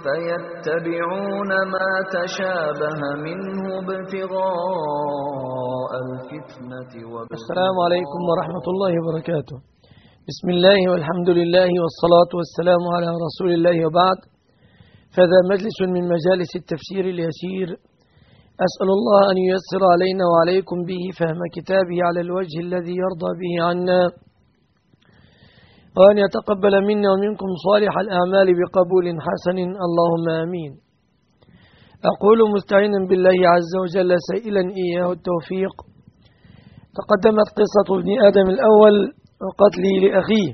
فيتبعون ما تشابه منه ابتغاء الفتنة السلام عليكم ورحمة الله وبركاته. بسم الله والحمد لله والصلاة والسلام على رسول الله وبعد، فهذا مجلس من مجالس التفسير اليسير، أسأل الله أن ييسر علينا وعليكم به فهم كتابه على الوجه الذي يرضى به عنا، وأن يتقبل منا ومنكم صالح الأعمال بقبول حسن، اللهم آمين. أقول مستعينا بالله عز وجل سائلا إياه التوفيق. تقدمت قصة ابن آدم الأول وقتله لأخيه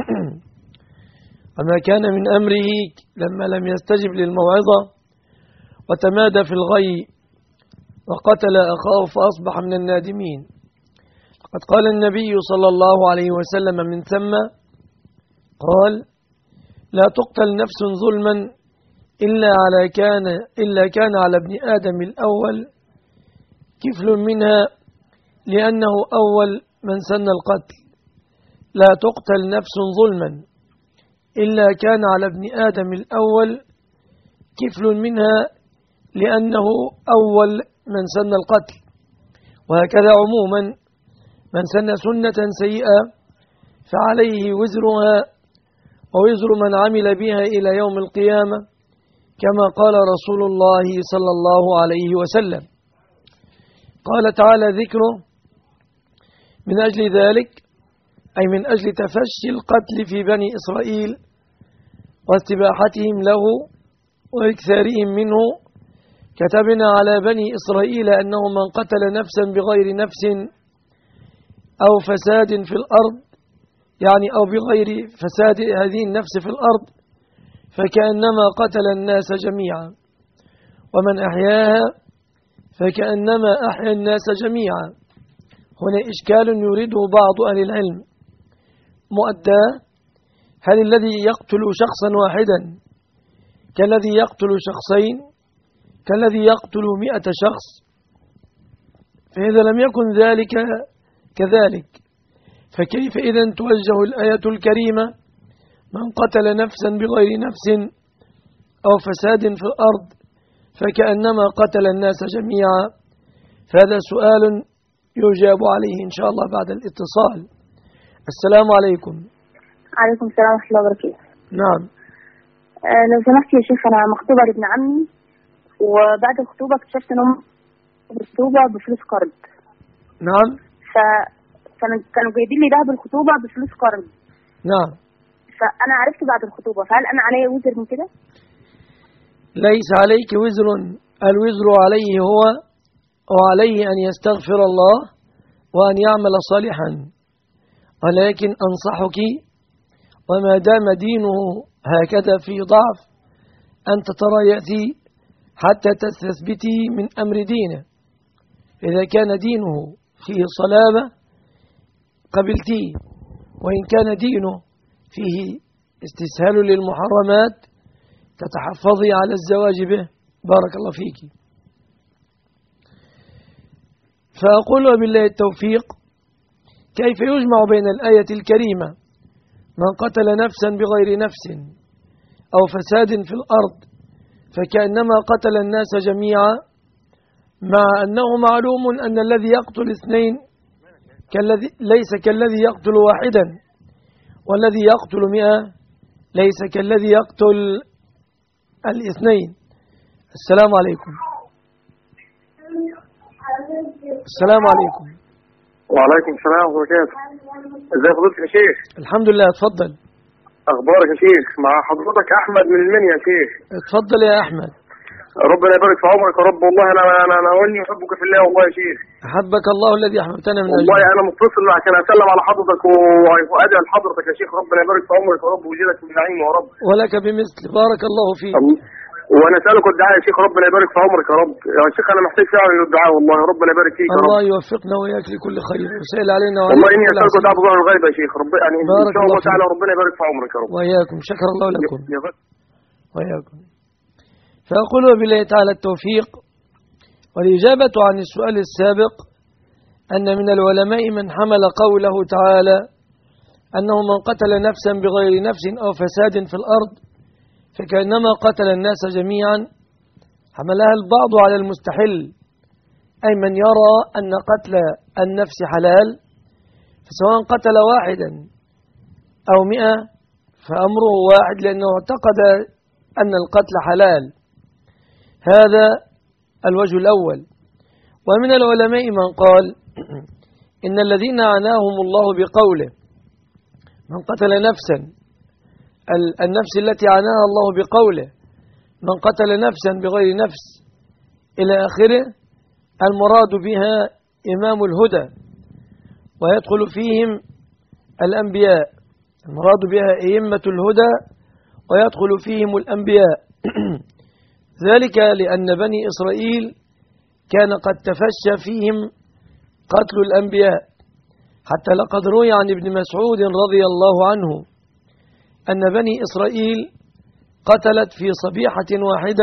وما كان من أمره لما لم يستجب للموعظة وتمادى في الغي وقتل أخاه فأصبح من النادمين. قد قال النبي صلى الله عليه وسلم من ثم قال: لا تقتل نفس ظلما إلا كان على ابن آدم الأول كفل منها لأنه أول من سن القتل. لا تقتل نفس ظلما إلا كان على ابن آدم الأول كفل منها لأنه أول من سن القتل. وهكذا عموما من سن سنة سيئة فعليه وزرها ووزر من عمل بها إلى يوم القيامة، كما قال رسول الله صلى الله عليه وسلم. قال تعالى ذكره من أجل ذلك، أي من أجل تفشي القتل في بني إسرائيل واستباحتهم له وإكثارهم منه، كتبنا على بني إسرائيل أنه من قتل نفسا بغير نفس أو فساد في الأرض، يعني أو بغير فساد هذه النفس في الأرض، فكأنما قتل الناس جميعا، ومن أحياها فكأنما أحيا الناس جميعا. هنا إشكال يريده بعض أهل العلم مؤداه: هل الذي يقتل شخصا واحدا كالذي يقتل شخصين كالذي يقتل 100 شخص؟ فإذا لم يكن ذلك كذلك، فكيف إذن توجه الآية الكريمة: من قتل نفسا بغير نفس أو فساد في الأرض فكأنما قتل الناس جميعا؟ فهذا سؤال يجاب عليه إن شاء الله بعد الاتصال. السلام عليكم. عليكم السلام ورحمة الله وبركاته. نعم. لو سمحت يا شيخ، أنا مخطوبة لابن عمي، وبعد الخطوبة اكتشفت إنهم الخطوبة بفلوس قرض. نعم. كانوا جايبين لي دهب الخطوبة بفلوس قرض. نعم. فأنا عرفت بعد الخطوبة، فهل أنا علي وزر من كده؟ ليس عليك وزر، الوزر عليه هو وعليه أن يستغفر الله وأن يعمل صالحا، ولكن أنصحك وما دام دينه هكذا في ضعف أن تتريأتي حتى تستثبتي من أمر دينه. إذا كان دينه فيه صلابة قبلتيه، وإن كان دينه فيه استسهال للمحرمات تتحفظي على الزواج به. بارك الله فيك. فأقول وبالله التوفيق: كيف يجمع بين الآية الكريمة من قتل نفسا بغير نفس أو فساد في الأرض فكأنما قتل الناس جميعا، مع أنه معلوم أن الذي يقتل 2 ليس كالذي يقتل 1، والذي يقتل 100 ليس كالذي يقتل 2. السلام عليكم. السلام عليكم. وعليكم السلام ورحمة الله وبركاته. ازي فضيلتك يا شيخ؟ الحمد لله، اتفضل. اخبارك يا شيخ؟ مع حضرتك احمد من المنيا يا شيخ. اتفضل يا احمد. ربنا يبارك في عمرك يا رب. والله انا واني احبك في الله والله يا شيخ. احبك الله الذي احببتنا من اجله. والله انا متصل عشان اسلم على حضرتك وادعي لحضرتك يا شيخ. ربنا يبارك في عمرك يا رب ويجزاك من نعيمه يا رب. ولك بمثل. بارك الله فيك. وانا اسالك الدعاء يا شيخ. ربنا يبارك في عمرك يا رب يا شيخ. انا محتاج فعلا للدعاء والله. ربنا يبارك فيك يا رب. الله يوفقنا وإياك لكل خير ويسهل علينا. والله اني اسالك الدعاء بظهر الغيب يا شيخ. رب يعني ان شاء الله تعالى ربنا يبارك في عمرك يا رب. وإياكم. شكر الله لكم وإياكم. فأقول وبالله تعالى التوفيق. والإجابة عن السؤال السابق أن من العلماء من حمل قوله تعالى أنه من قتل نفسا بغير نفس أو فساد في الأرض فكأنما قتل الناس جميعا حملها البعض على المستحل، أي من يرى أن قتل النفس حلال، فسواء قتل واحدا أو 100 فأمره واحد، لأنه اعتقد أن القتل حلال. هذا الوجه الأول. ومن العلماء من قال إن الذين عناهم الله بقوله من قتل نفسا، النفس التي عناها الله بقوله من قتل نفسا بغير نفس إلى آخره، المراد بها إمام الهدى، ويدخل فيهم الأنبياء. المراد بها أئمة الهدى ويدخل فيهم الأنبياء. ذلك لأن بني إسرائيل كان قد تفشى فيهم قتل الأنبياء، حتى لقد روي عن ابن مسعود رضي الله عنه أن بني إسرائيل قتلت في صبيحة واحدة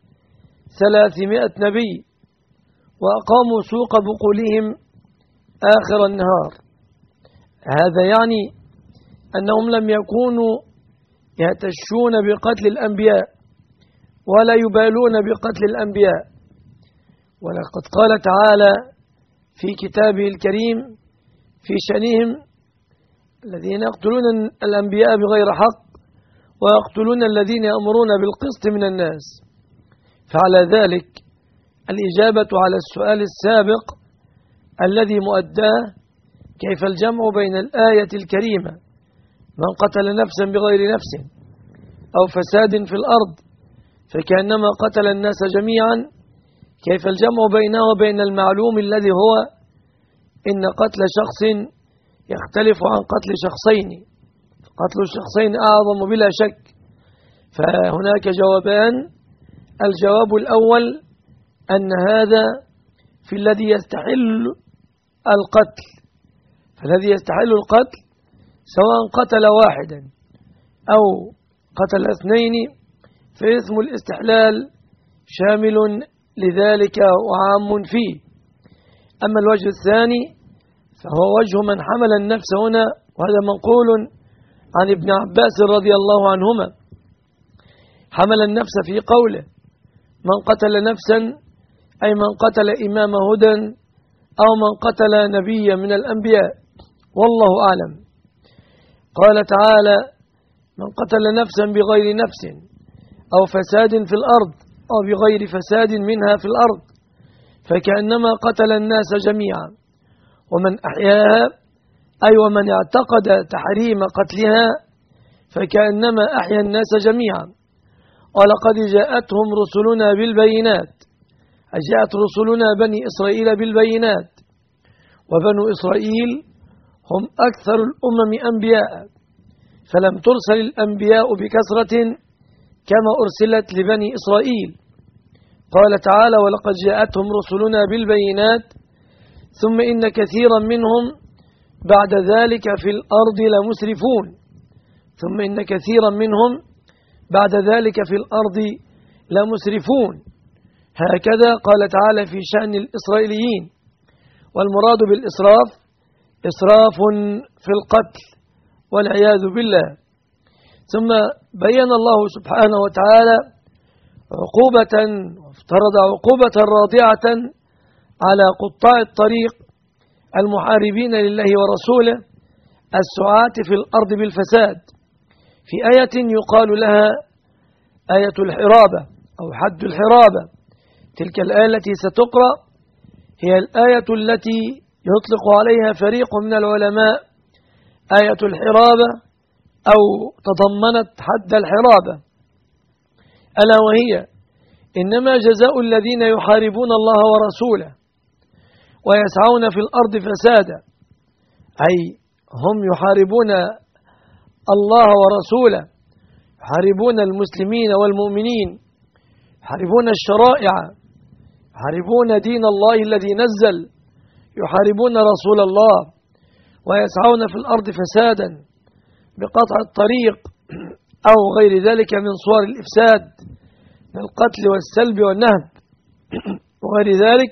300 نبي، وأقاموا سوق بقولهم آخر النهار. هذا يعني أنهم لم يكونوا يهتشون بقتل الأنبياء ولا يبالون بقتل الأنبياء. ولقد قال تعالى في كتابه الكريم في شأنهم الذين يقتلون الأنبياء بغير حق ويقتلون الذين يأمرون بالقسط من الناس. فعلى ذلك الإجابة على السؤال السابق الذي مؤداه كيف الجمع بين الآية الكريمة من قتل نفسا بغير نفس أو فساد في الأرض فكأنما قتل الناس جميعا، كيف الجمع بينه وبين المعلوم الذي هو إن قتل شخص يختلف عن قتل شخصين، قتل الشخصين أعظم بلا شك. فهناك جوابان. الجواب الأول أن هذا في الذي يستحل القتل، فالذي يستحل القتل سواء قتل واحدا أو قتل 2 فاسم الاستحلال شامل لذلك وعام فيه. أما الوجه الثاني فهو وجه من حمل النفس هنا، وهذا منقول عن ابن عباس رضي الله عنهما، حمل النفس في قوله من قتل نفسا أي من قتل إمام هدى أو من قتل نبيا من الأنبياء، والله أعلم. قال تعالى من قتل نفسا بغير نفس أو فساد في الأرض أو بغير فساد منها في الأرض فكأنما قتل الناس جميعا، ومن أحياها أي ومن اعتقد تحريم قتلها فكأنما أحيا الناس جميعا. ولقد جاءتهم رسلنا بالبينات، جاءت رسلنا بني إسرائيل بالبينات، وبنو إسرائيل هم أكثر الأمم أنبياء، فلم ترسل الأنبياء بكثرة كما أرسلت لبني إسرائيل. قال تعالى ولقد جاءتهم رسلنا بالبينات ثم إن كثيرا منهم بعد ذلك في الأرض لمسرفون، ثم إن كثيرا منهم بعد ذلك في الأرض لمسرفون. هكذا قال تعالى في شأن الإسرائيليين. والمراد بالإسراف إسراف في القتل والعياذ بالله. ثم بين الله سبحانه وتعالى عقوبة وافترض عقوبة راضعة على قطاع الطريق المحاربين لله ورسوله السعاة في الأرض بالفساد، في آية يقال لها آية الحرابة أو حد الحرابة. تلك الآية التي ستقرأ هي الآية التي يطلق عليها فريق من العلماء آية الحرابة أو تضمنت حد الحرابة، ألا وهي إنما جزاء الذين يحاربون الله ورسوله ويسعون في الأرض فسادا، أي هم يحاربون الله ورسوله، يحاربون المسلمين والمؤمنين، يحاربون الشرائع، يحاربون دين الله الذي نزل، يحاربون رسول الله، ويسعون في الأرض فسادا بقطع الطريق أو غير ذلك من صور الإفساد من القتل والسلب والنهب وغير ذلك.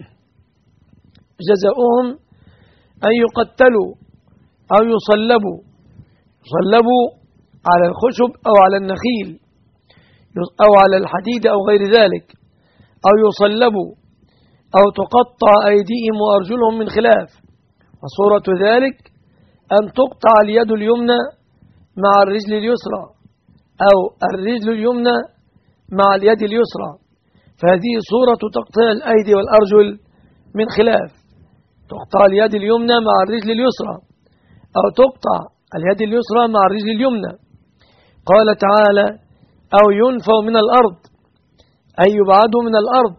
جزاؤهم أن يقتلوا أو يصلبوا على الخشب أو على النخيل أو على الحديد أو غير ذلك، أو يصلبوا أو تقطع أيديهم وأرجلهم من خلاف. وصورة ذلك أن تقطع اليد اليمنى مع الرجل اليسرى، أو الرجل اليمنى مع اليد اليسرى، فهذه صورة تقطيع الأيدي والأرجل من خلاف. تقطع اليد اليمنى مع الرجل اليسرى، أو تقطع اليد اليسرى مع الرجل اليمنى. قال تعالى: أو ينفوا من الأرض، أي يبعدوا من الأرض،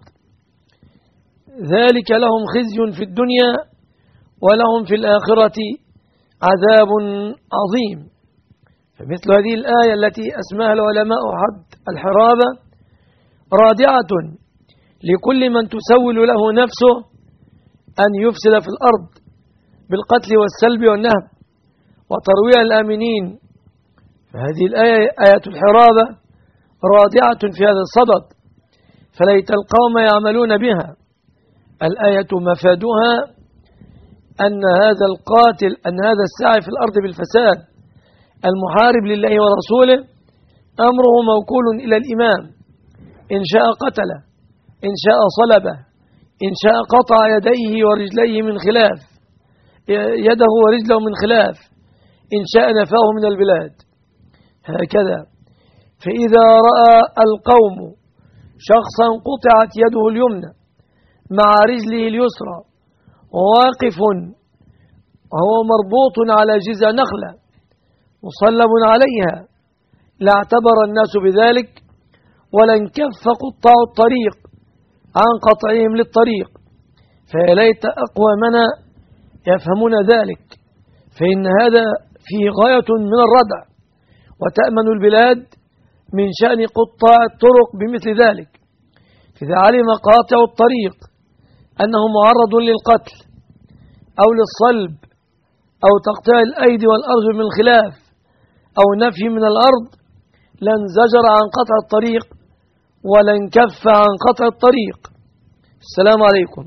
ذلك لهم خزي في الدنيا ولهم في الآخرة عذاب عظيم. فمثل هذه الآية التي أسماها العلماء حد الحرابة رادعة لكل من تسول له نفسه أن يفسد في الأرض بالقتل والسلب والنهب وترويع الآمنين. فهذه الآية آية الحرابة رادعة في هذا الصدد، فليت القوم يعملون بها. الآية مفادها أن هذا القاتل، أن هذا الساعي في الأرض بالفساد المحارب لله ورسوله أمره موكول إلى الإمام، إن شاء قتله، إن شاء صلبه، إن شاء قطع يديه ورجليه من خلاف، يده ورجله من خلاف، إن شاء نفاه من البلاد. هكذا. فإذا رأى القوم شخصا قطعت يده اليمنى مع رجله اليسرى واقف وهو مربوط على جذع نخلة مصلب عليها، لاعتبر الناس بذلك ولا انكف قطاع الطريق عن قطعهم للطريق. فيا ليت أقوامنا يفهمون ذلك، فإن هذا فيه غاية من الردع، وتأمن البلاد من شأن قطاع الطرق بمثل ذلك. فإذا علم قاطع الطريق أنه معرض للقتل أو للصلب أو تقطيع الأيدي والأرجل من خلاف أو نفي من الأرض، لانزجر عن قطع الطريق ولانكف عن قطع الطريق. السلام عليكم.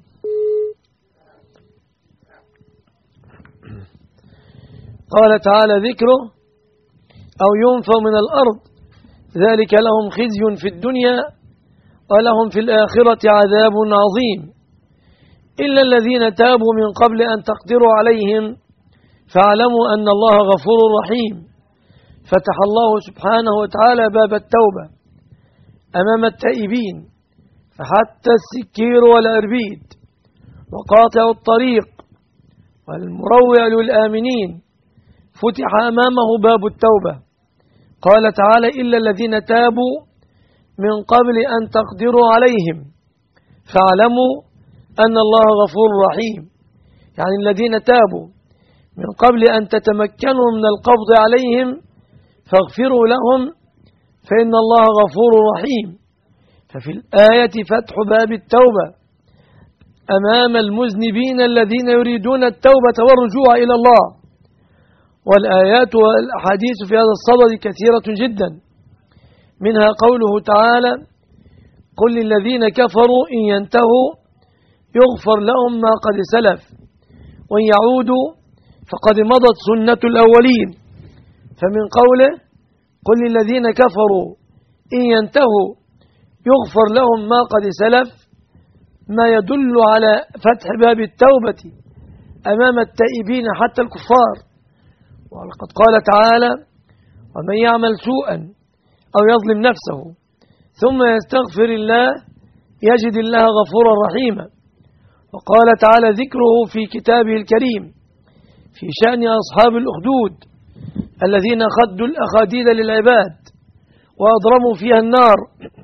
قال تعالى ذكره: أو ينفوا من الأرض، ذلك لهم خزي في الدنيا ولهم في الآخرة عذاب عظيم، إلا الذين تابوا من قبل أن تقدروا عليهم فاعلموا أن الله غفور رحيم. فتح الله سبحانه وتعالى باب التوبة أمام التائبين، فحتى السكير والأربيد وقاطع الطريق والمروع للآمنين فتح أمامه باب التوبة. قال تعالى: إلا الذين تابوا من قبل أن تقدروا عليهم فاعلموا أن الله غفور رحيم، يعني الذين تابوا من قبل أن تتمكنوا من القبض عليهم فاغفروا لهم فإن الله غفور رحيم. ففي الآية فتح باب التوبة أمام المذنبين الذين يريدون التوبة والرجوع إلى الله. والآيات والأحاديث في هذا الصدد كثيرة جدا، منها قوله تعالى: قل للذين كفروا إن ينتهوا يغفر لهم ما قد سلف وإن يعودوا فقد مضت سنة الأولين. فمن قوله: قل للذين كفروا إن ينتهوا يغفر لهم ما قد سلف، ما يدل على فتح باب التوبة أمام التائبين حتى الكفار. وقد قال تعالى: ومن يعمل سوءا أو يظلم نفسه ثم يستغفر الله يجد الله غفورا رحيما. وقال تعالى ذكره في كتابه الكريم في شأن أصحاب الأخدود الذين خدوا الأخاديد للعباد وأضرموا فيها النار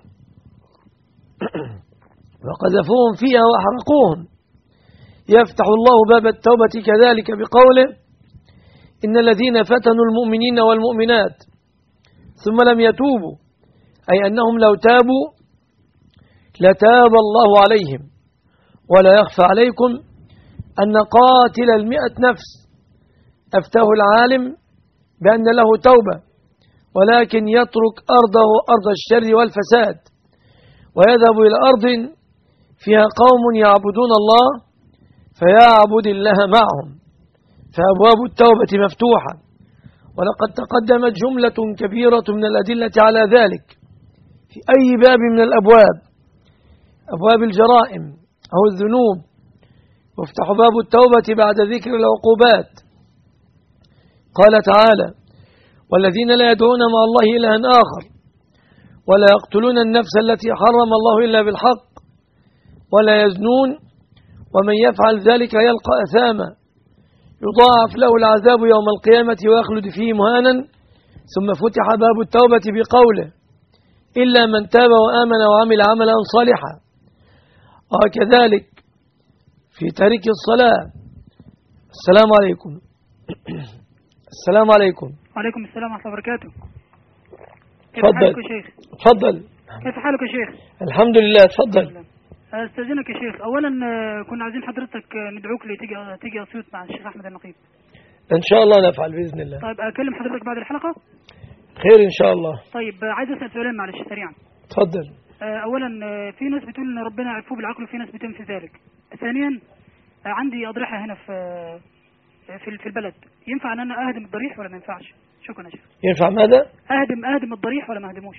وقذفوهم فيها وأحرقوهم. يفتح الله باب التوبة كذلك بقوله: إن الذين فتنوا المؤمنين والمؤمنات ثم لم يتوبوا، أي أنهم لو تابوا لتاب الله عليهم. ولا يخفى عليكم أن قاتل 100 نفس أفتاه العالم بأن له توبة، ولكن يترك أرضه أرض الشر والفساد ويذهب إلى أرض فيها قوم يعبدون الله فيعبد الله معهم، فأبواب التوبة مفتوحة. ولقد تقدمت جملة كبيرة من الأدلة على ذلك في أي باب من الأبواب، أبواب الجرائم أو الذنوب، وافتح باب التوبة بعد ذكر العقوبات. قال تعالى: والذين لا يدعون مع الله إلها آخر ولا يقتلون النفس التي حرم الله إلا بالحق ولا يزنون ومن يفعل ذلك يلقى أثاما يضاعف له العذاب يوم القيامة ويخلد فيه مهانا. ثم فتح باب التوبة بقوله: إلا من تاب وآمن وعمل عملا صالحا. وكذلك في تارك الصلاة. السلام عليكم. السلام عليكم. وعليكم السلام ورحمة الله وبركاته. كيف تفضل. حالك يا شيخ؟ تفضل. كيف حالك يا شيخ؟ الحمد لله. تفضل. استاذنك يا شيخ، اولا كنا عايزين حضرتك ندعوك تيجي اسيوط مع الشيخ احمد النقيب. ان شاء الله نفعل باذن الله. طيب اكلم حضرتك بعد الحلقة؟ خير ان شاء الله. طيب عايز اسال سؤالين معلش سريعا. تفضل. اولا في ناس بتقول ان ربنا يعرفوه بالعقل وفي ناس بتنفي ذلك. ثانيا عندي اضرحة هنا في البلد، ينفع ان انا اهدم الضريح ولا ما ينفعش؟ شكرا يا شيخ. ينفع ماذا؟ اهدم الضريح ولا ما اهدموش؟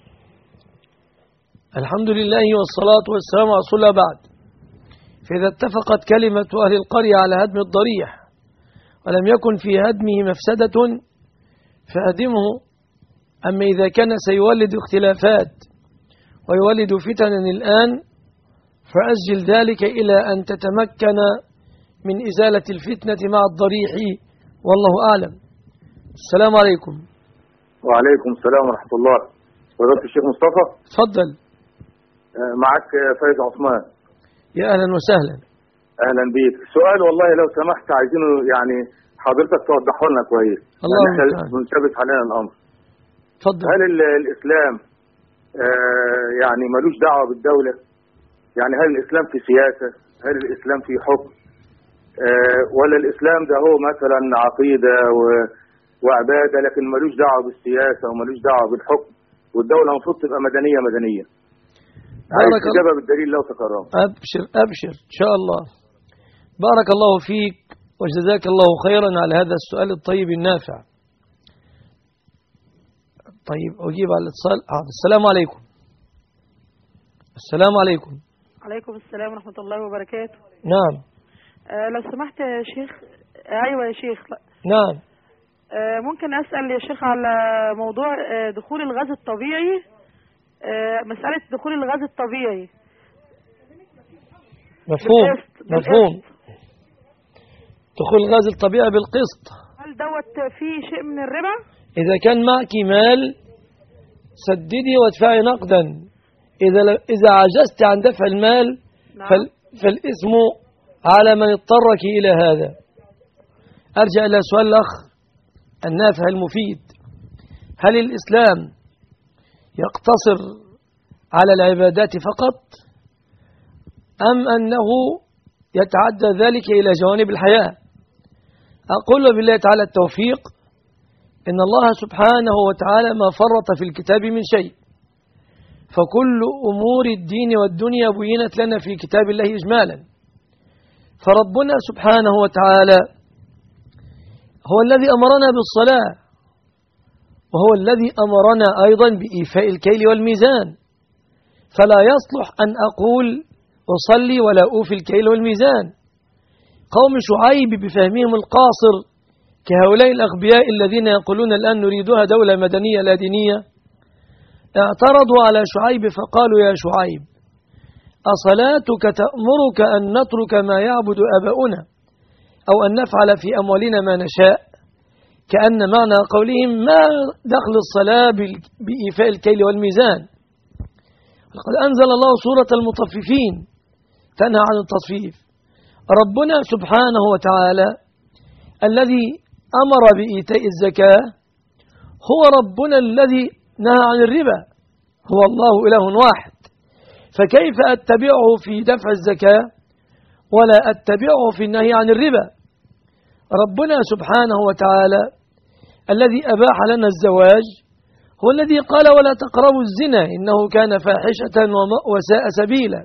الحمد لله والصلاة والسلام على رسول الله. بعد، فإذا اتفقت كلمة أهل القرية على هدم الضريح ولم يكن في هدمه مفسدة فهدمه. أما إذا كان سيولد اختلافات ويولد فتنا الآن فأجل ذلك إلى أن تتمكن من إزالة الفتنة مع الضريح، والله أعلم. السلام عليكم. وعليكم السلام ورحمة الله. فضيلة الشيخ مصطفى. تفضل. معك فايز عثمان. يا أهلا وسهلا. أهلا بيك. سؤال والله لو سمحت عايزينه يعني حضرتك توضحه لنا كويس. الله يعني منتبه علينا الأمر. تفضل. هل الإسلام يعني ملوش دعوة بالدولة؟ يعني هل الإسلام في سياسة؟ هل الإسلام في حكم؟ ولا الإسلام ده هو مثلا عقيدة وعبادة لكن ملوش دعوة بالسياسة وملوش دعوة بالحكم، والدولة المفروض تبقى مدنية. عايز إجابة بالدليل لو تكرم. أبشر إن شاء الله. بارك الله فيك وجزاك الله خيرا على هذا السؤال الطيب النافع. طيب أجيب على الاتصال. السلام عليكم. السلام عليكم. عليكم السلام ورحمة الله وبركاته. نعم. لو سمحت يا شيخ. أيوة يا شيخ. نعم. ممكن أسأل يا شيخ على موضوع دخول الغاز الطبيعي، مسألة دخول الغاز الطبيعي. مفهوم. دخول الغاز الطبيعي بالقسط. هل دوت فيه شيء من الربا؟ إذا كان معك مال سددي وادفعي نقدا. إذا عجزت عن دفع المال نعم. فالإثم على من اضطرك إلى هذا. أرجع إلى سؤال الأخ النافع المفيد: هل الإسلام يقتصر على العبادات فقط أم أنه يتعدى ذلك إلى جوانب الحياة؟ أقول بالله تعالى التوفيق: إن الله سبحانه وتعالى ما فرط في الكتاب من شيء، فكل أمور الدين والدنيا بينت لنا في كتاب الله إجمالا. فربنا سبحانه وتعالى هو الذي أمرنا بالصلاة، وهو الذي أمرنا أيضا بإيفاء الكيل والميزان. فلا يصلح أن أقول أصلي ولا أوفي الكيل والميزان. قوم شعيب بفهمهم القاصر كهؤلاء الأغبياء الذين يقولون الآن نريدها دولة مدنية لا دينية، اعترضوا على شعيب فقالوا: يا شعيب، أصلاتك تأمرك أن نترك ما يعبد آباؤنا أو أن نفعل في أموالنا ما نشاء؟ كأن معنى قولهم ما دخل الصلاة بإيفاء الكيل والميزان. لقد أنزل الله سورة المطففين تنهى عن التصفيف. ربنا سبحانه وتعالى الذي أمر بإيتاء الزكاة هو ربنا الذي نهى عن الربا، هو الله إله واحد. فكيف أتبعه في دفع الزكاة ولا أتبعه في النهي عن الربا؟ ربنا سبحانه وتعالى الذي أباح لنا الزواج هو الذي قال: ولا تقربوا الزنا إنه كان فاحشة وساء سبيلا.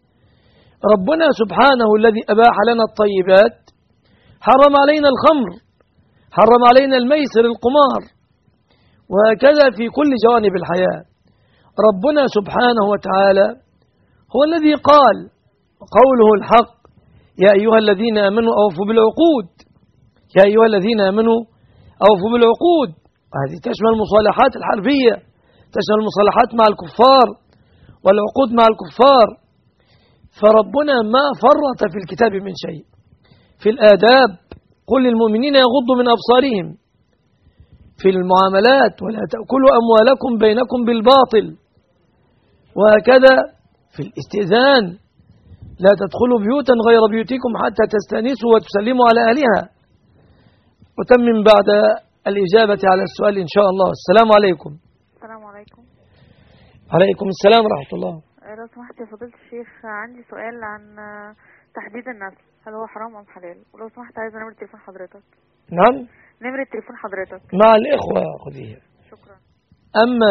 ربنا سبحانه الذي أباح لنا الطيبات حرم علينا الخمر، حرم علينا الميسر القمار، وهكذا في كل جوانب الحياة. ربنا سبحانه وتعالى هو الذي قال، قوله الحق: يا أيها الذين آمنوا أوفوا بالعقود. يا أيها الذين آمنوا أوفوا بالعقود. هذه تشمل المصالحات الحربية، تشمل المصالحات مع الكفار والعقود مع الكفار. فربنا ما فرط في الكتاب من شيء. في الآداب: قل للمؤمنين يغضوا من أبصارهم. في المعاملات: ولا تأكلوا أموالكم بينكم بالباطل. وهكذا في الاستئذان: لا تدخلوا بيوتا غير بيوتكم حتى تستأنسوا وتسلموا على أهلها. وتمم بعد الإجابة على السؤال إن شاء الله. السلام عليكم. السلام عليكم. عليكم السلام ورحمة الله. لو سمحت يا فضيلة الشيخ، عندي سؤال عن تحديد النسل، هل هو حرام أم حلال؟ ولو سمحت عايزة نمرة تليفون حضرتك. نعم، نمرة تليفون حضرتك. مع الإخوة خذيها. شكرا. أما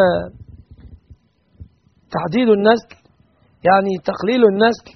تحديد النسل يعني تقليل النسل،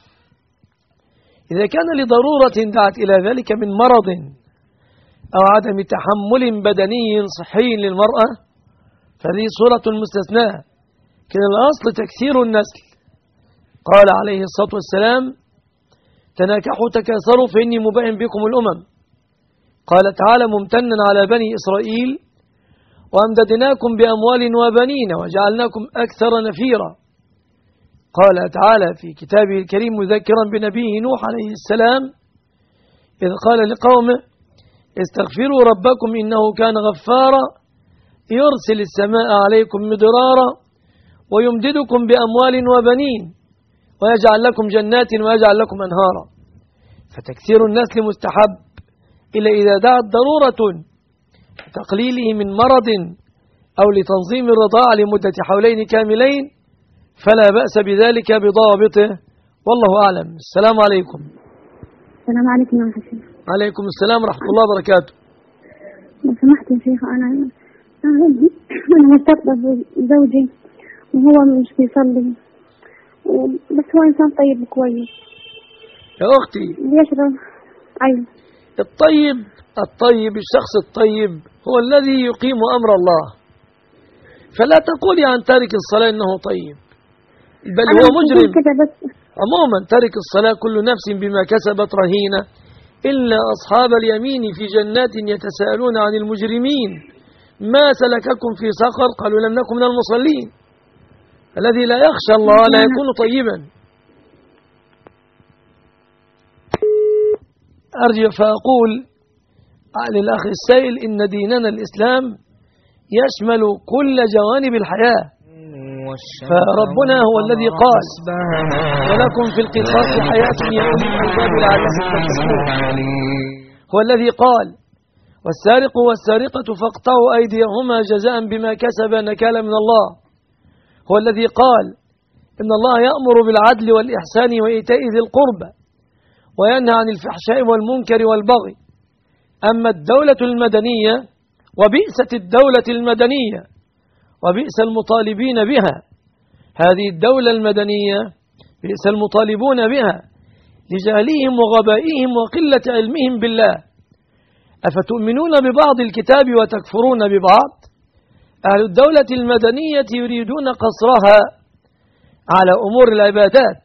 إذا كان لضرورة دعت إلى ذلك من مرض أو عدم تحمل بدني صحي للمرأة فهذه صورة مستثناة. كان الأصل تكثير النسل. قال عليه الصلاة والسلام: تناكحوا تكاثروا فإني مبين بكم الأمم. قال تعالى ممتنا على بني إسرائيل: وأمددناكم بأموال وبنين وجعلناكم أكثر نفيرا. قال تعالى في كتابه الكريم مذكرا بنبيه نوح عليه السلام إذ قال لقومه: استغفروا ربكم إنه كان غفارا يرسل السماء عليكم مدرارا ويمددكم بأموال وبنين ويجعل لكم جنات ويجعل لكم أنهارا. فتكثير النسل مستحب إلا إذا دعت ضرورة تقليله من مرض أو لتنظيم الرضاعة لمدة حولين كاملين فلا بأس بذلك بضابطه، والله أعلم. السلام عليكم. السلام عليكم يا شيخ. عليكم السلام ورحمة الله وبركاته. لو سمحت يا شيخ، أنا مرتبطة بزوجي وهو مش بيصلي، بس هو إنسان طيب كويس. يا أختي بيشرب. أيوة. الطيب الشخص الطيب هو الذي يقيم أمر الله، فلا تقولي عن تارك الصلاة إنه طيب، بل هو مجرم. عموما تارك الصلاة كل نفس بما كسبت رهينة إلا أصحاب اليمين في جنات يتساءلون عن المجرمين ما سلككم في سقر قالوا لم نكن من المصلين. الذي لا يخشى الله لا يكون طيبا. أرجع فأقول للأخ السائل إن ديننا الإسلام يشمل كل جوانب الحياة، فربنا هو الذي قال: ولكم في القصاص حياة يا أولي الألباب لعلكم تتقون. هو الذي قال: والسارق والسارقة فاقطعوا أيديهما جزاء بما كسبا نكالا من الله. هو الذي قال: إن الله يأمر بالعدل والإحسان وإيتاء ذي القربى وينهى عن الفحشاء والمنكر والبغي. أما الدولة المدنية، وبئست الدولة المدنية وبئس المطالبين بها. هذه الدولة المدنية بئس المطالبون بها لجهلهم وغبائهم وقلة علمهم بالله. أفتؤمنون ببعض الكتاب وتكفرون ببعض؟ أهل الدولة المدنية يريدون قصرها على أمور العبادات،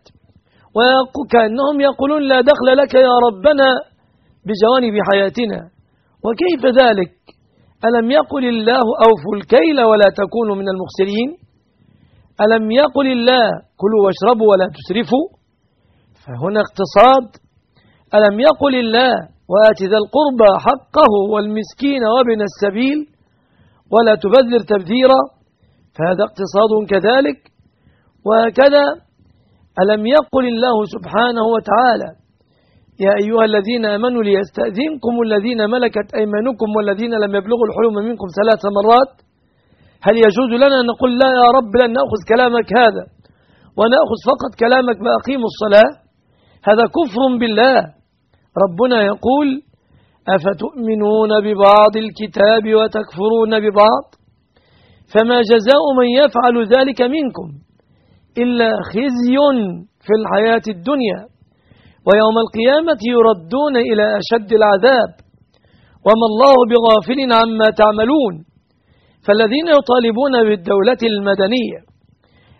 وكأنهم يقولون لا دخل لك يا ربنا بجوانب حياتنا. وكيف ذلك؟ ألم يقل الله أوفوا الكيل ولا تكونوا من المخسرين؟ ألم يقل الله كلوا واشربوا ولا تسرفوا؟ فهنا اقتصاد. ألم يقل الله وآت ذا القربى حقه والمسكين وابن السبيل ولا تبذر تبذيرا؟ فهذا اقتصاد كذلك. وهكذا ألم يقل الله سبحانه وتعالى: يا أيها الذين آمنوا ليستأذنكم الذين ملكت أيمانكم والذين لم يبلغوا الحلم منكم 3 مرات. هل يجوز لنا أن نقول لا يا رب لن نأخذ كلامك هذا ونأخذ فقط كلامك بأقيموا الصلاة؟ هذا كفر بالله. ربنا يقول: أفتؤمنون ببعض الكتاب وتكفرون ببعض؟ فما جزاء من يفعل ذلك منكم إلا خزي في الحياة الدنيا ويوم القيامة يردون إلى أشد العذاب وما الله بغافل عما تعملون. فالذين يطالبون بالدولة المدنية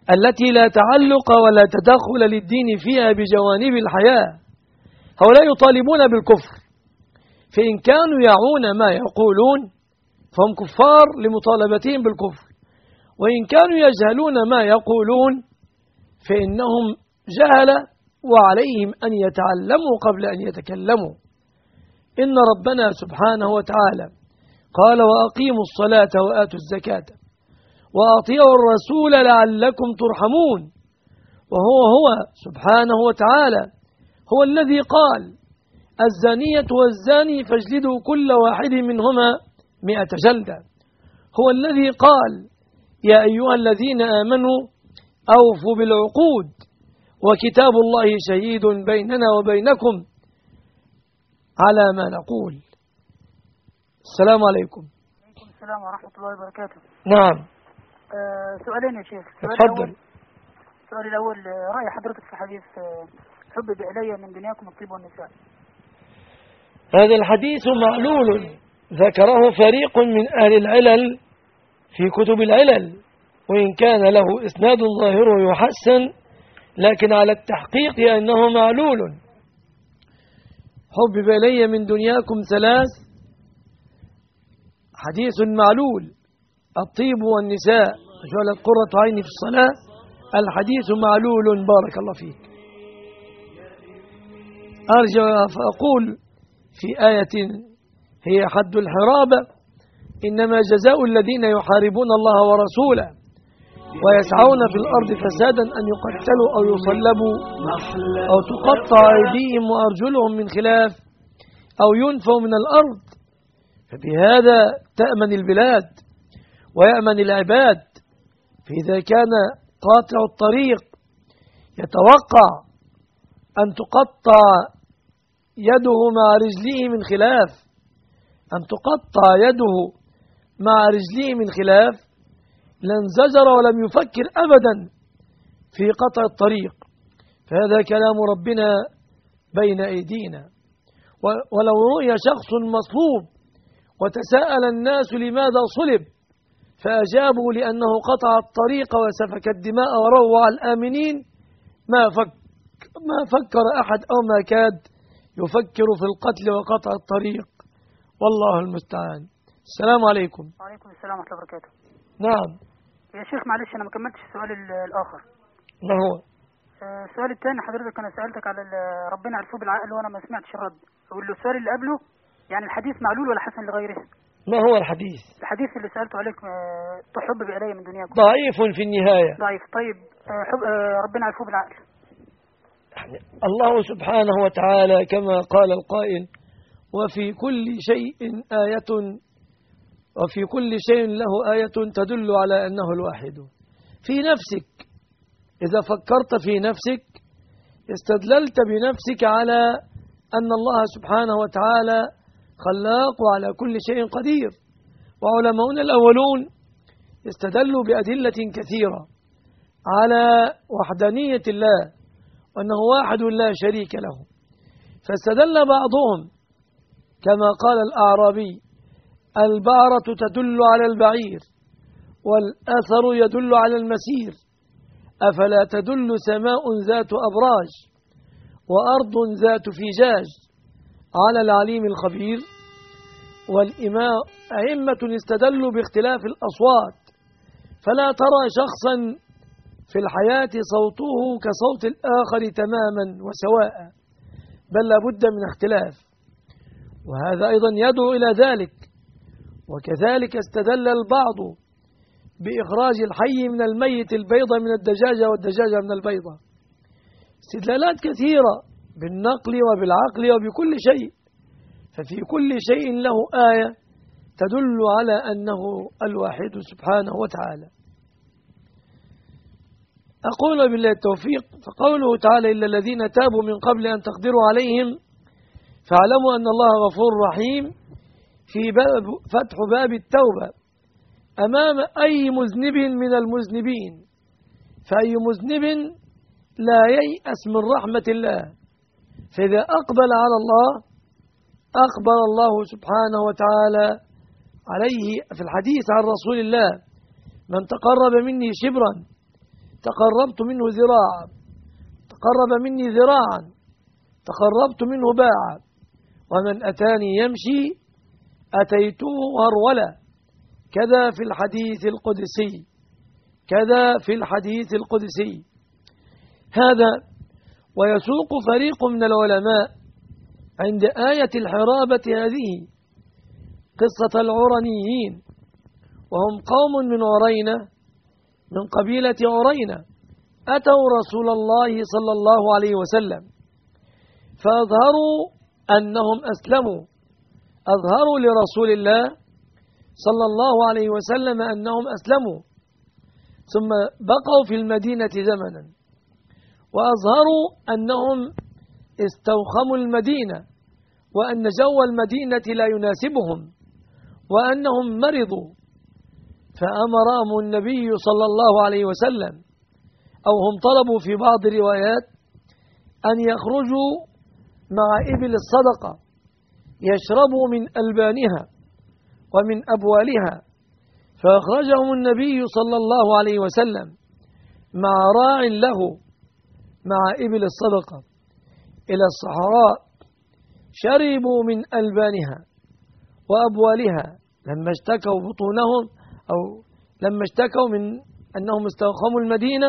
التي لا تعلق ولا تدخل للدين فيها بجوانب الحياة. هؤلاء يطالبون بالكفر، فإن كانوا يعون ما يقولون فهم كفار لمطالبتهم بالكفر، وإن كانوا يجهلون ما يقولون فإنهم جهلة وعليهم أن يتعلموا قبل أن يتكلموا. إن ربنا سبحانه وتعالى قال وأقيموا الصلاة وآتوا الزكاة وأطيعوا الرسول لعلكم ترحمون. وهو سبحانه وتعالى هو الذي قال الزانية والزاني فاجلدوا كل واحد منهما 100 جلدة. هو الذي قال يا أيها الذين آمنوا أوفوا بالعقود وكتاب الله شهيد بيننا وبينكم على ما نقول. السلام عليكم. وعليكم السلام ورحمة الله وبركاته. نعم. سؤالين يا شيخ. تفضل. السؤال الأول رأي حضرتك في حديث حبب إلي من دنياكم الطيب والنساء. هذا الحديث معلول ذكره فريق من أهل العلل في كتب العلل، وإن كان له إسناد ظاهره يحسن، لكن على التحقيق أنه معلول. حبب إلي من دنياكم 3 حديث معلول، الطيب والنساء جعلت قرة عيني في الصلاة، الحديث معلول. بارك الله فيك. أرجع فأقول في آية هي حد الحرابة إنما جزاء الذين يحاربون الله ورسوله ويسعون في الأرض فسادا أن يقتلوا أو يصلبوا أو تقطع أيديهم وأرجلهم من خلاف أو ينفوا من الأرض. فبهذا تأمن البلاد ويأمن العباد. فإذا كان قاطع الطريق يتوقع أن تقطع يده مع رجله من خلاف، أن تقطع يده مع رجله من خلاف، لانزجر ولم يفكر أبدا في قطع الطريق. فهذا كلام ربنا بين أيدينا. ولو رؤي شخص مصلوب وتساءل الناس لماذا صلب فأجابوا لأنه قطع الطريق وسفك الدماء وروع الآمنين، ما فكر أحد أو ما كاد يفكر في القتل وقطع الطريق. والله المستعان. السلام عليكم. وعليكم السلام ورحمة الله وبركاته. نعم يا شيخ معلش أنا ما كملتش السؤال الآخر. ما هو؟ السؤال الثاني حضرتك أنا سألتك على ربنا عرفوه بالعقل وأنا ما سمعتش الرد. والسؤال اللي قبله يعني الحديث معلول ولا حسن لغيره؟ ما هو الحديث؟ الحديث اللي سألته عليك تحبب إلي من دنياكم ضعيف في النهاية. ضعيف. طيب ربنا عرفوه بالعقل. الله سبحانه وتعالى كما قال القائل وفي كل شيء آية وفي كل شيء له آية تدل على أنه الواحد. في نفسك إذا فكرت في نفسك استدللت بنفسك على أن الله سبحانه وتعالى خلاق وعلى كل شيء قدير. وعلماؤنا الأولون استدلوا بأدلة كثيرة على وحدانية الله وأنه واحد لا شريك له. فاستدل بعضهم كما قال الأعرابي البعرة تدل على البعير والأثر يدل على المسير، أفلا تدل سماء ذات أبراج وأرض ذات فجاج على العليم الخبير. أئمة استدلوا باختلاف الأصوات، فلا ترى شخصا في الحياة صوته كصوت الآخر تماما وسواء، بل لابد من اختلاف، وهذا أيضا يدعو إلى ذلك. وكذلك استدل البعض بإخراج الحي من الميت، البيضة من الدجاجة والدجاجة من البيضة. استدلالات كثيرة بالنقل وبالعقل وبكل شيء. ففي كل شيء له آية تدل على أنه الواحد سبحانه وتعالى. أقول بالله التوفيق. فقوله تعالى إلا الذين تابوا من قبل أن تقدروا عليهم فاعلموا أن الله غفور رحيم، في فتح باب التوبة أمام أي مذنب من المذنبين. فأي مذنب لا ييأس من رحمة الله، فإذا أقبل على الله أقبل الله سبحانه وتعالى عليه. في الحديث عن رسول الله من تقرب مني شبرا تقربت منه ذراعا، تقرب مني ذراعا تقربت منه باعا، ومن أتاني يمشي أتيته هرولا. كذا في الحديث القدسي، كذا في الحديث القدسي. هذا ويسوق فريق من العلماء عند آية الحرابة هذه قصة العرنيين، وهم قوم من عرينة من قبيلة عرينة أتوا رسول الله صلى الله عليه وسلم فأظهروا أنهم أسلموا، أظهروا لرسول الله صلى الله عليه وسلم أنهم أسلموا، ثم بقوا في المدينة زمنا وأظهروا أنهم استوخموا المدينة، وأن جو المدينة لا يناسبهم، وأنهم مرضوا. فأمرهم النبي صلى الله عليه وسلم، أو هم طلبوا في بعض الروايات أن يخرجوا مع إبل الصدقة يشربوا من ألبانها ومن أبوالها، فأخرجهم النبي صلى الله عليه وسلم مع راع له مع إبل الصدقة إلى الصحراء، شربوا من ألبانها وأبوالها لما اشتكوا بطونهم، أو لما اشتكوا من أنهم استوخموا المدينة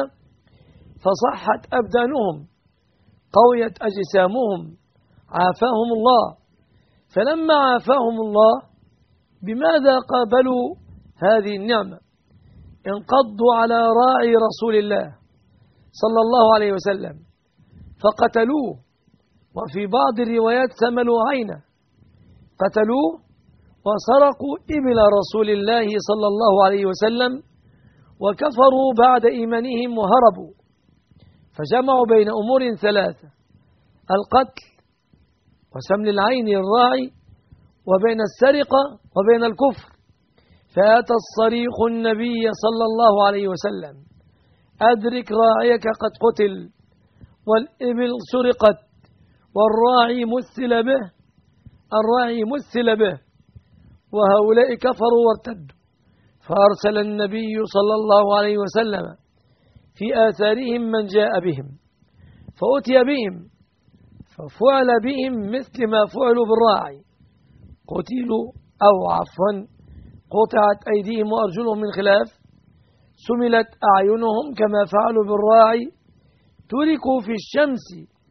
فصحت أبدانهم، قويت أجسامهم، عافاهم الله. فلما عافاهم الله بماذا قابلوا هذه النعمة؟ انقضوا على راعي رسول الله صلى الله عليه وسلم فقتلوه، وفي بعض الروايات ثملوا عينه، قتلوه وسرقوا إبل رسول الله صلى الله عليه وسلم، وكفروا بعد إيمانهم وهربوا. فجمعوا بين أمور ثلاثة: القتل وسمن العين الراعي، وبين السرقة وبين الكفر. فأتى الصريخ النبي صلى الله عليه وسلم: أدرك راعيك قد قتل، والإبل سرقت، والراعي مثل به، الراعي مثل به، وهؤلاء كفروا وارتدوا. فأرسل النبي صلى الله عليه وسلم في آثارهم من جاء بهم، فأتي بهم ففعل بهم مثل ما فعلوا بالراعي، قتلوا أو عفوا قطعت أيديهم وأرجلهم من خلاف، سملت أعينهم كما فعلوا بالراعي، تركوا في الشمس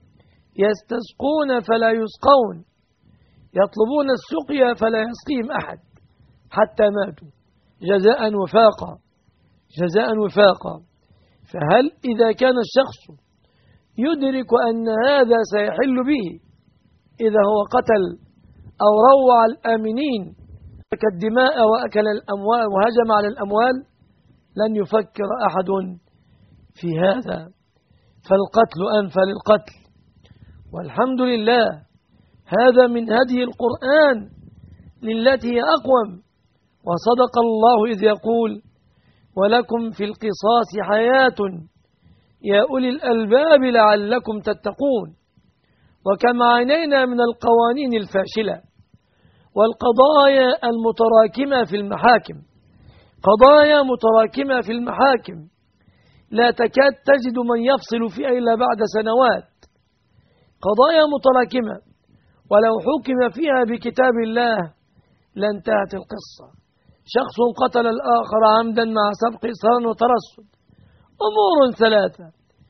يستسقون فلا يسقون، يطلبون السقيا فلا يسقيهم أحد حتى ماتوا جزاء وفاقا، جزاء وفاقا. فهل إذا كان الشخص يدرك أن هذا سيحل به إذا هو قتل أو روع الآمنين، سفك الدماء وأكل الأموال وهجم على الأموال، لن يفكر أحد في هذا، فالقتل أنفى للقتل. والحمد لله، هذا من هدي القرآن للتي هي أقوم. وصدق الله إذ يقول: ولكم في القصاص حياة يا أولي الألباب لعلكم تتقون. وكما عانينا من القوانين الفاشلة والقضايا المتراكمة في المحاكم، قضايا متراكمة في المحاكم لا تكاد تجد من يفصل فيها إلا بعد سنوات، قضايا متراكمة ولو حكم فيها بكتاب الله لانتهت القصة. شخص قتل الآخر عمدا مع سبق إصرار وترصد، أمور ثلاثة: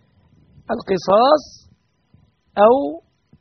القصاص، أو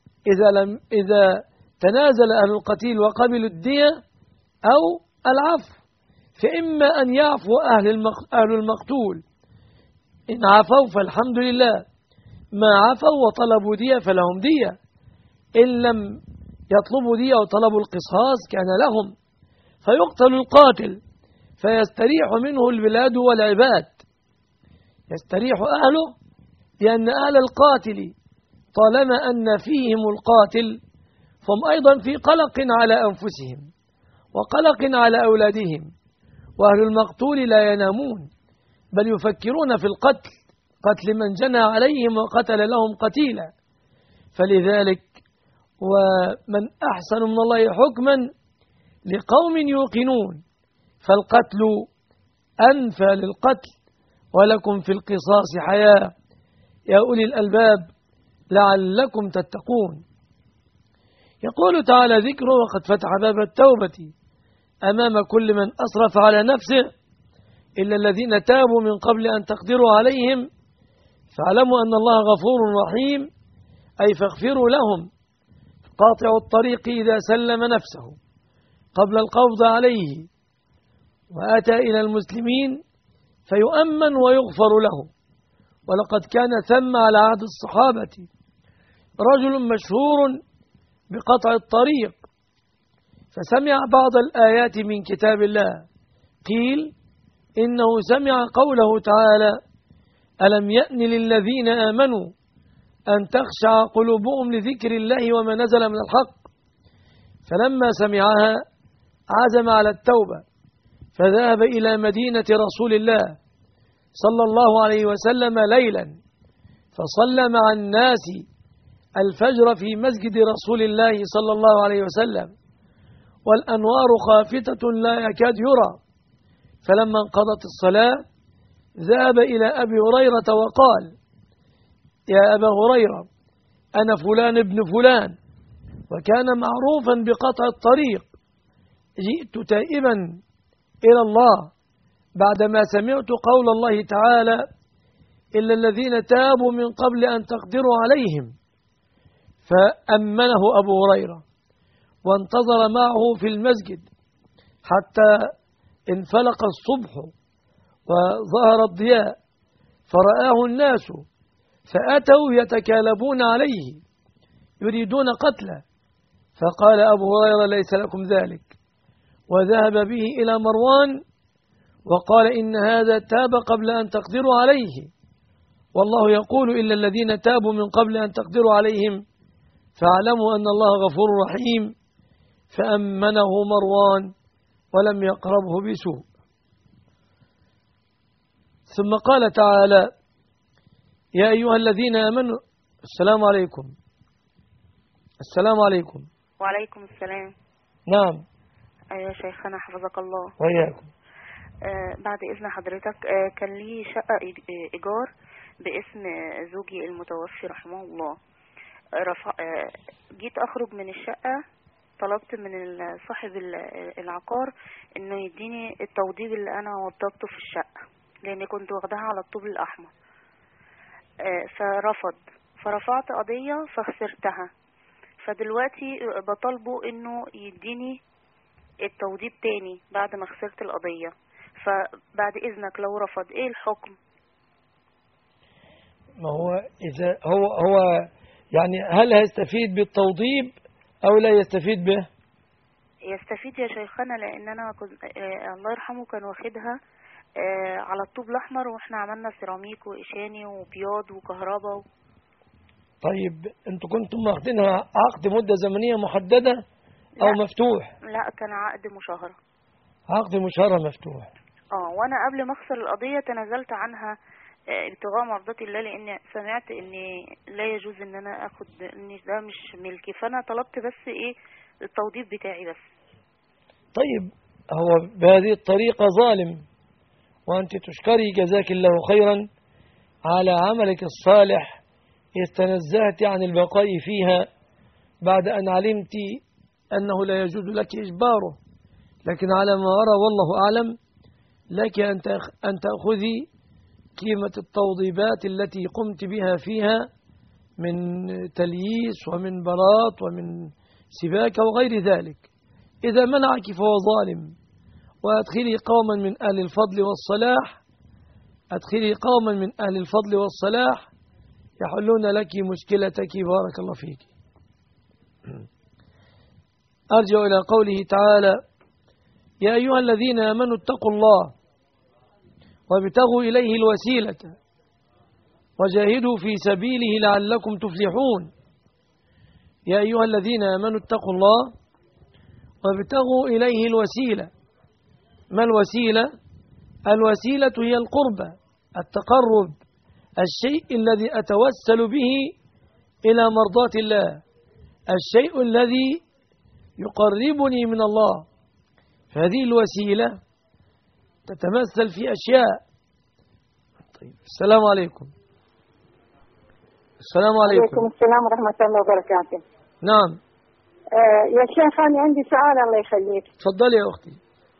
إذا تنازل أهل القتيل وقبلوا الدية، أو العفو. فإما أن يعفو أهل المقتول، إن عفوا فالحمد لله، ما عفوا وطلبوا دية فلهم دية، إن لم يطلبوا دية وطلبوا القصاص كان لهم، فيقتل القاتل فيستريح منه البلاد والعباد، يستريح أهله، لأن أهل القاتل طالما أن فيهم القاتل فهم أيضا في قلق على أنفسهم وقلق على أولادهم، وأهل المقتول لا ينامون بل يفكرون في القتل، قتل من جنى عليهم وقتل لهم قتيلا. فلذلك ومن أحسن من الله حكما لقوم يوقنون، فالقتل أنفى للقتل ولكم في القصاص حياة يا أولي الألباب لعلكم تتقون. يقول تعالى ذكره وقد فتح باب التوبة أمام كل من أسرف على نفسه إلا الذين تابوا من قبل أن تقدروا عليهم فاعلموا أن الله غفور رحيم، أي فاغفروا لهم. قاطع الطريق إذا سلم نفسه قبل القبض عليه وأتى إلى المسلمين فيؤمن ويغفر له. ولقد كان ثم على عهد الصحابة رجل مشهور بقطع الطريق فسمع بعض الآيات من كتاب الله، قيل إنه سمع قوله تعالى: ألم يأن للذين آمنوا أن تخشع قلوبهم لذكر الله وما نزل من الحق. فلما سمعها عزم على التوبة فذهب إلى مدينة رسول الله صلى الله عليه وسلم ليلا فصلى مع الناس الفجر في مسجد رسول الله صلى الله عليه وسلم والأنوار خافتة لا يكاد يرى. فلما انقضت الصلاة ذهب إلى أبي هريرة وقال: يا أبا هريرة، أنا فلان ابن فلان، وكان معروفا بقطع الطريق، جئت تائبا إلى الله بعدما سمعت قول الله تعالى: إلا الذين تابوا من قبل أن تقدروا عليهم. فأمنه أبو هريرة وانتظر معه في المسجد حتى انفلق الصبح وظهر الضياء فرآه الناس فأتوا يتكالبون عليه يريدون قتله، فقال أبو هريرة: ليس لكم ذلك، وذهب به إلى مروان وقال: إن هذا تاب قبل أن تقدروا عليه، والله يقول: إلا الذين تابوا من قبل أن تقدروا عليهم فاعلموا أن الله غفور رحيم. فأمنه مروان ولم يقربه بسوء. ثم قال تعالى: يا أيها الذين آمنوا. السلام عليكم. السلام عليكم. وعليكم السلام. نعم. أيوة شيخنا حفظك الله. وإياكم. بعد إذن حضرتك كان لي شقة إيجار باسم زوجي المتوفي رحمه الله. جيت أخرج من الشقة، طلبت من صاحب العقار إنه يديني التوضيب اللي أنا وضبته في الشقة، لأني كنت واخداها على الطوب الأحمر. فرفض، فرفعت قضية فخسرتها. فدلوقتي بطالبه إنه يديني التوضيب تاني بعد ما خسرت القضية. فبعد إذنك لو رفض إيه الحكم؟ ما هو إذا هو يعني هل هيستفيد بالتوضيب أو لا يستفيد به؟ يستفيد يا شيخنا، لأن أنا كنت الله يرحمه كان واخدها على الطوب الأحمر، وإحنا عملنا سيراميك وإشاني وبياض وكهرباء. طيب أنتوا كنتم واخدينها عقد مدة زمنية محددة أو لا. مفتوح؟ لا، كان عقد مشاهرة. عقد مشاهرة مفتوح. وأنا قبل ما أخسر القضية تنازلت عنها ابتغاء مرضات الله، لأن سمعت إن لا يجوز إن أنا أخد، إن ده مش ملكي، فأنا طلبت بس إيه التوضيب بتاعي بس. طيب هو بهذه الطريقة ظالم، وأنت تشكري جزاك الله خيرا على عملك الصالح، استنزهت عن البقاء فيها بعد أن علمت أنه لا يجوز لك إجباره. لكن على ما أرى والله أعلم لك أن تأخذي قيمة التوضيبات التي قمت بها فيها من تلييس ومن بلاط ومن سباكة وغير ذلك. إذا منعك فهو ظالم. وأدخلي قوما من أهل الفضل والصلاح، أدخلي قوما من أهل الفضل والصلاح يحلون لك مشكلتك. بارك الله فيك. أرجع إلى قوله تعالى: يا أيها الذين آمنوا اتقوا الله وابتغوا إليه الوسيلة وجاهدوا في سبيله لعلكم تفلحون. يا أيها الذين آمنوا اتقوا الله وابتغوا إليه الوسيلة. ما الوسيلة؟ الوسيلة هي القربة، التقرب، الشيء الذي أتوسل به إلى مرضاة الله، الشيء الذي يقربني من الله. فهذه الوسيلة تتمثل في أشياء: طيب. السلام عليكم. السلام عليكم. وعليكم السلام ورحمة الله وبركاته. نعم. يا شيخ أنا عندي سؤال الله يخليك. تفضلي يا أختي.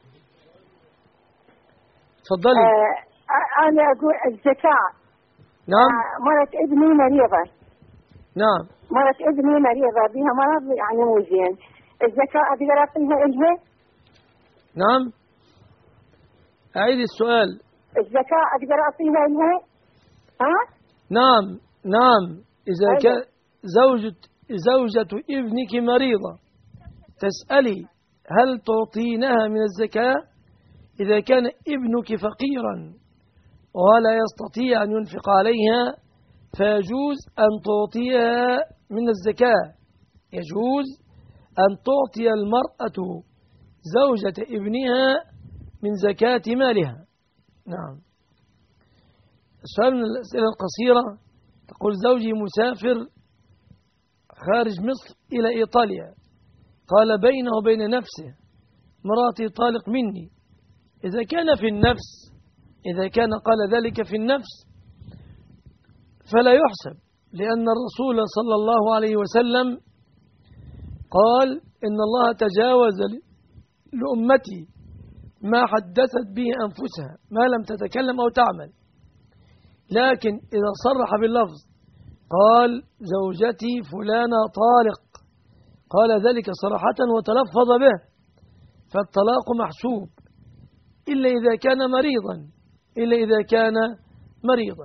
تفضلي. أنا أقول الزكاة. نعم. مرت ابني مريضة. نعم. مرت ابني مريضة بها مرض يعني مو زين. الزكاة أقدر أعطيها إلها؟ نعم. أعيد السؤال. الزكاة أقدر أعطيها إلها؟ ها؟ نعم نعم. إذا كان زوجة ابنك مريضة تسألي هل تعطينها من الزكاة؟ إذا كان ابنك فقيرا ولا يستطيع أن ينفق عليها فيجوز أن تعطيها من الزكاة. يجوز أن تعطي المرأة زوجة ابنها من زكاة مالها. نعم. السؤال من الأسئلة القصيرة. تقول زوجي مسافر خارج مصر إلى إيطاليا، قال بينه وبين نفسه مراتي طالق مني. إذا كان في النفس، إذا كان قال ذلك في النفس فلا يحسب، لأن الرسول صلى الله عليه وسلم قال إن الله تجاوز لأمتي ما حدثت به أنفسها ما لم تتكلم أو تعمل. لكن إذا صرح باللفظ قال زوجتي فلانة طالق، قال ذلك صراحة وتلفظ به، فالطلاق محسوب إلا إذا كان مريضا، إلا إذا كان مريضا.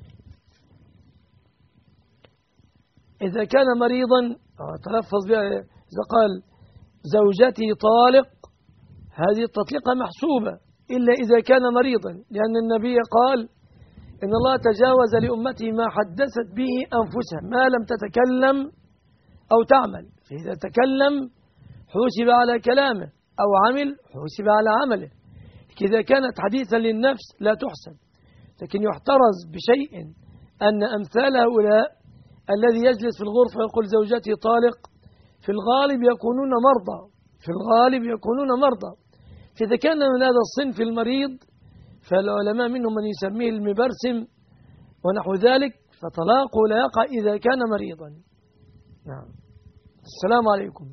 إذا كان مريضا تلفظ بها، إذا قال زوجتي طالق هذه التطليقة محسوبة إلا إذا كان مريضا، لأن النبي قال إن الله تجاوز لأمتي ما حدثت به أنفسها ما لم تتكلم أو تعمل. فإذا تكلم حوسب على كلامه أو عمل حوسب على عمله. إذا كانت حديثا للنفس لا تحسب، لكن يحترز بشيء أن أمثال هؤلاء الذي يجلس في الغرفة ويقول زوجتي طالق في الغالب يكونون مرضى، في الغالب يكونون مرضى. فإذا كان من هذا الصنف المريض فالعلماء منهم من يسميه المبرسم ونحو ذلك، فطلاقه لا يقع إذا كان مريضا. نعم. السلام عليكم.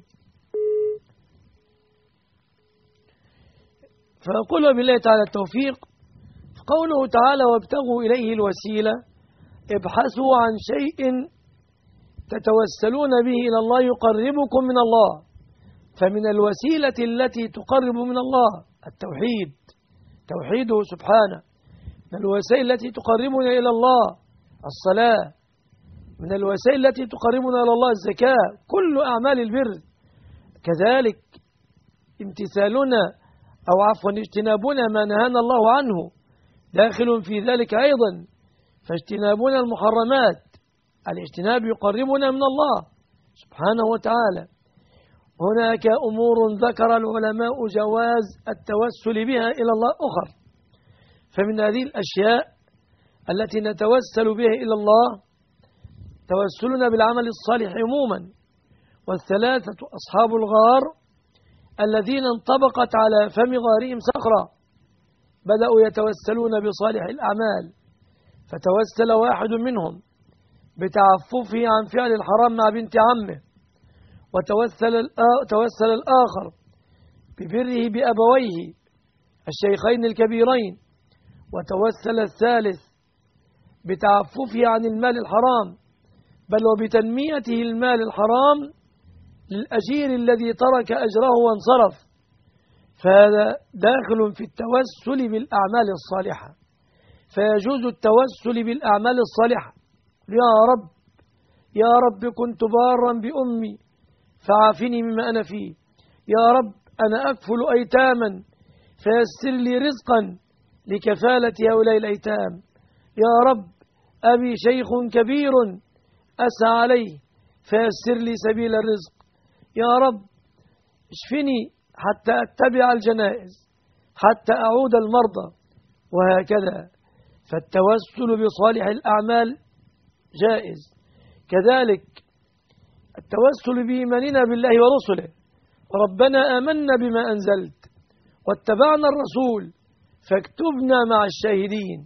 فأقول وبالله تعالى التوفيق. قوله تعالى وابتغوا إليه الوسيلة، ابحثوا عن شيء تتوسلون به إلى الله يقربكم من الله. فمن الوسيلة التي تقرب من الله التوحيد، توحيده سبحانه. من الوسائل التي تقربنا إلى الله الصلاة، من الوسائل التي تقربنا إلى الله الزكاة، كل أعمال البر. كذلك امتثالنا أو عفوا اجتنابنا ما نهانا الله عنه داخل في ذلك أيضا. فاجتنابنا المحرمات، الاجتناب يقربنا من الله سبحانه وتعالى. هناك أمور ذكر العلماء جواز التوسل بها إلى الله أخر. فمن هذه الأشياء التي نتوسل بها إلى الله توسلنا بالعمل الصالح عموما. والثلاثة أصحاب الغار الذين انطبقت على فم غارهم صخرة بدأوا يتوسلون بصالح الأعمال، فتوسل واحد منهم بتعففه عن فعل الحرام مع بنت عمه، وتوسل الآخر ببره بأبويه الشيخين الكبيرين، وتوسل الثالث بتعففه عن المال الحرام بل وبتنميته المال الحرام للأجير الذي ترك أجره وانصرف. فهذا داخل في التوسل بالأعمال الصالحة. فيجوز التوسل بالأعمال الصالحة. يا رب كنت بارا بأمي فعافني مما أنا فيه. يا رب أنا أكفل أيتاما فيسر لي رزقا لكفالة هؤلاء الأيتام. يا رب أبي شيخ كبير أسعى عليه فيسر لي سبيل الرزق. يا رب اشفني حتى أتبع الجنائز، حتى أعود المرضى، وهكذا. فالتوسل بصالح الأعمال جائز. كذلك التوسل بإيماننا بالله ورسله. ربنا آمنا بما أنزلت واتبعنا الرسول فاكتبنا مع الشاهدين.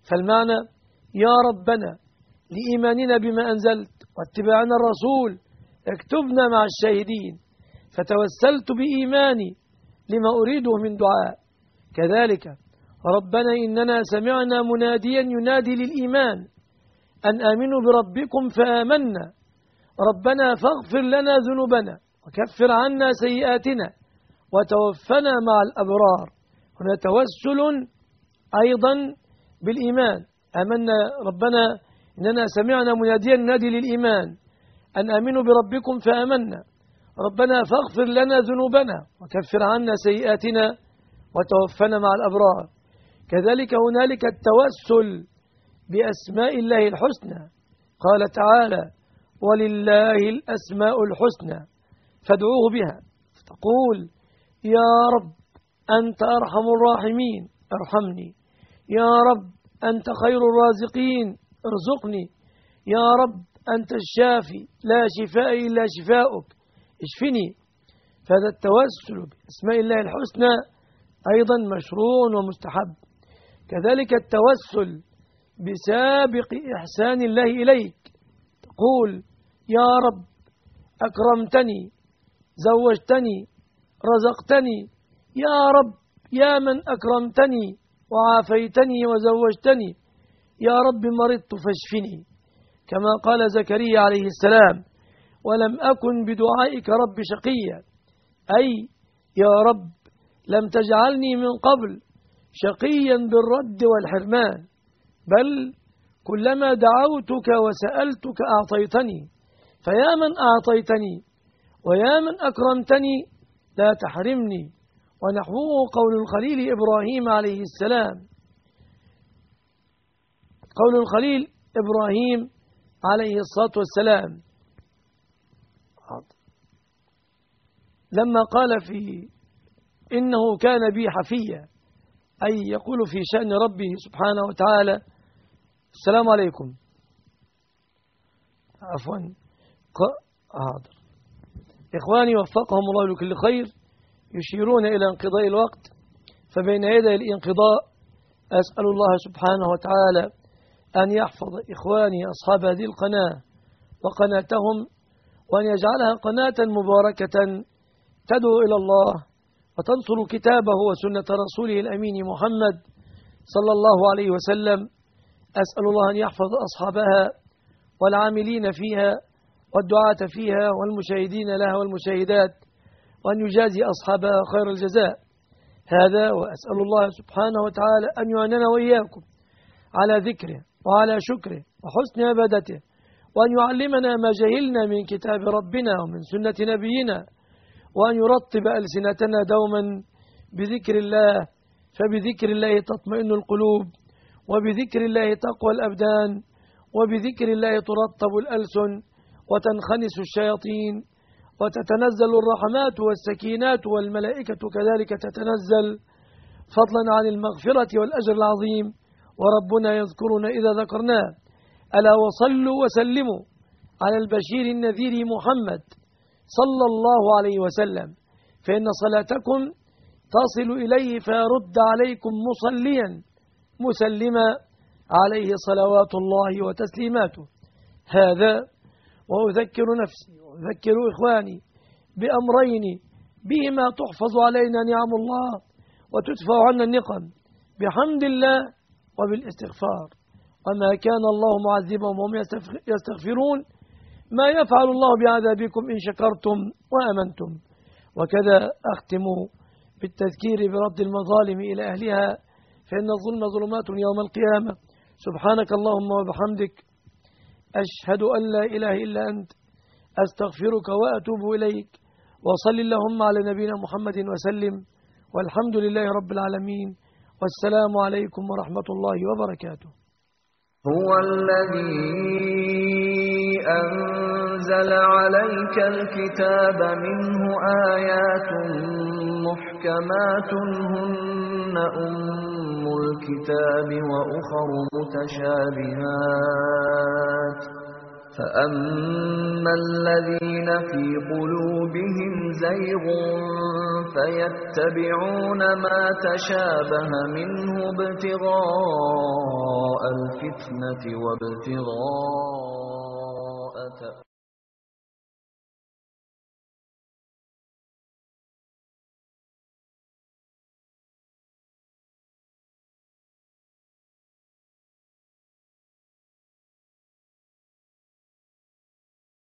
فالمعنى يا ربنا لإيماننا بما أنزلت واتباعنا الرسول اكتبنا مع الشاهدين، فتوسلت بإيماني لما أريده من دعاء. كذلك ربنا إننا سمعنا مناديا ينادي للإيمان أن آمنوا بربكم فآمنا، ربنا فاغفر لنا ذنوبنا وكفر عنا سيئاتنا وتوفنا مع الأبرار. هنا توسل أيضا بالإيمان، آمنا ربنا إننا سمعنا مناديا ينادي للإيمان أن آمنوا بربكم فآمنا، ربنا فاغفر لنا ذنوبنا وكفر عنا سيئاتنا وتوفنا مع الأبرار. كذلك هنالك التوسل بأسماء الله الحسنى، قال تعالى ولله الأسماء الحسنى فادعوه بها، فتقول يا رب أنت أرحم الراحمين ارحمني، يا رب أنت خير الرازقين ارزقني، يا رب أنت الشافي لا شفاء إلا شفاؤك اشفني. فهذا التوسل بأسماء الله الحسنى أيضا مشروع ومستحب. كذلك التوسل بسابق إحسان الله إليك، تقول يا رب أكرمتني زوجتني رزقتني، يا رب يا من أكرمتني وعافيتني وزوجتني، يا رب مرضت فاشفني، كما قال زكريا عليه السلام ولم أكن بدعائك رب شقيا، أي يا رب لم تجعلني من قبل شقيا بالرد والحرمان، بل كلما دعوتك وسألتك أعطيتني، فيا من أعطيتني ويا من أكرمتني لا تحرمني. ونحوه قول الخليل إبراهيم عليه السلام، قول الخليل إبراهيم عليه الصلاة والسلام لما قال في إنه كان بي حفيا، أي يقول في شأن ربه سبحانه وتعالى. السلام عليكم، عفوا حاضر إخواني وفقهم الله لكل خير، يشيرون إلى انقضاء الوقت، فبين يدي الانقضاء أسأل الله سبحانه وتعالى أن يحفظ إخواني أصحاب هذه القناة وقناتهم، وأن يجعلها قناة مباركة تدعو إلى الله وتنصر كتابه وسنة رسوله الأمين محمد صلى الله عليه وسلم. أسأل الله أن يحفظ أصحابها والعاملين فيها والدعاة فيها والمشاهدين لها والمشاهدات، وأن يجازي أصحابها خير الجزاء. هذا وأسأل الله سبحانه وتعالى أن يعيننا وإياكم على ذكره وعلى شكره وحسن عبادته، وأن يعلمنا ما جهلنا من كتاب ربنا ومن سنة نبينا، وأن يرطب ألسنتنا دوما بذكر الله، فبذكر الله تطمئن القلوب، وبذكر الله تقوى الأبدان، وبذكر الله ترطب الألسن وتنخنس الشياطين، وتتنزل الرحمات والسكينات والملائكة كذلك تتنزل فضلا عن المغفرة والأجر العظيم، وربنا يذكرنا إذا ذكرناه. ألا وصلوا وسلموا على البشير النذير محمد صلى الله عليه وسلم، فإن صلاتكم تصل إليه فيرد عليكم مصليا مسلما عليه صلوات الله وتسليماته. هذا وأذكر نفسي وأذكر إخواني بأمرين بهما تحفظ علينا نعم الله وتدفع عنا النقم، بحمد الله وبالاستغفار. وما كان الله معذبهم وهم يستغفرون، ما يفعل الله بعذابكم إن شكرتم وأمنتم. وكذا أختم بالتذكير برد المظالم إلى أهلها، فإن الظلم ظلمات يوم القيامة. سبحانك اللهم وبحمدك أشهد أن لا إله إلا أنت أستغفرك وأتوب إليك. وصل اللهم على نبينا محمد وسلم، والحمد لله رب العالمين، والسلام عليكم ورحمة الله وبركاته. هو الذي أنزل عليك الكتاب منه آيات محكمات هن أم الكتاب وأخر متشابهات فأما الذين في قلوبهم زيغ فيتبعون ما تشابه منه ابتغاء الفتنة وابتغاء